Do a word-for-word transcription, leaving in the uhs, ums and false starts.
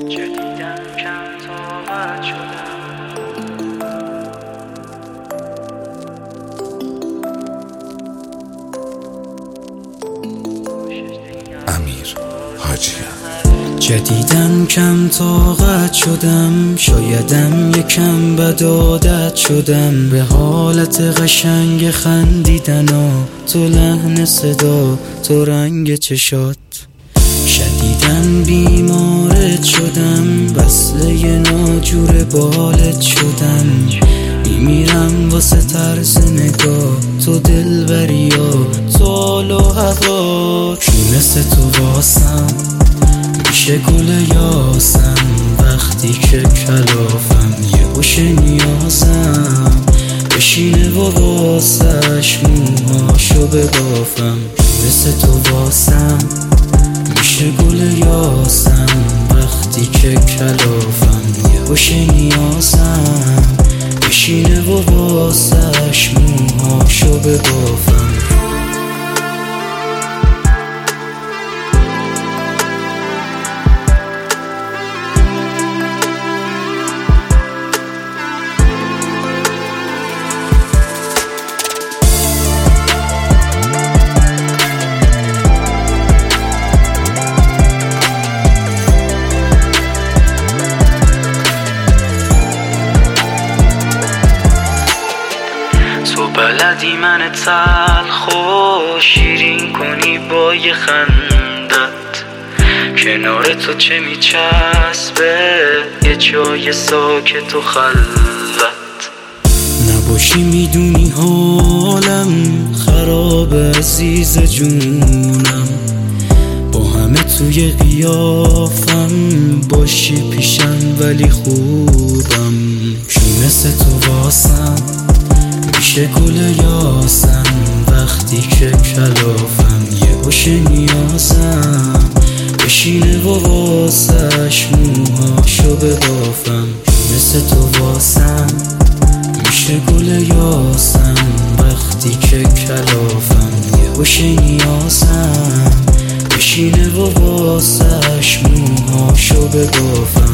جدیدم کم طاقت شدم. امیر حاجیان. جدیدن کم طاقت شدم، شایدم یکم بد عادت شدم به حالت قشنگ خندیدن و تو لحن صدا تو رنگ چشات. شدیدن بیمارت شدم، وصله ناجور بالت شدم. میمیرم واسه طرز نگاه تو، دلبریا تو حال و هوا. کی مثل تو واسم میشه گل یاسم، وقتی که کلافم یه هوش نیازم بشینه و واسش موهاشو ببافم. مثل تو واسم میشه گل یاسم، وقتی که کلافم یه هوش نیازم بشینه و واسش موهاشو ببافم. تو بلدی من تلخ و شیرین کنی با یه خندت، کنار تو چه میچسبه یه جای ساکت و خلوت. نباشی میدونی حالم خراب عزیز جونم، با همه توی قیافم باشی پیشم ولی خوبم. کی مثل تو واسم میشه گل یاسم، وقتی که کلافم یه هوش نیازم بشینه و واسش موهاشو ببافم. مثل تو واسم میشه گل یاسم، وقتی که کلافم یه هوش نیازم بشینه و واسش موهاشو ببافم.